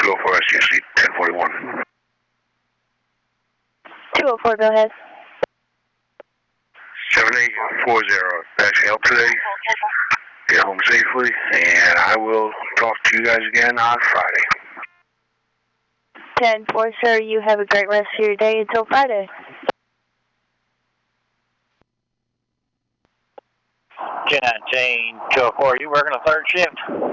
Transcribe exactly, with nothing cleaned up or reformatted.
two oh four S U C, ten forty-one. two oh four, go ahead. seven eight four zero. Actually, help today. Get home safely, and I will talk to you guys again on Friday. ten four, sir. You have a great rest of your day until Friday. ten nineteen, two oh four, you working a third shift?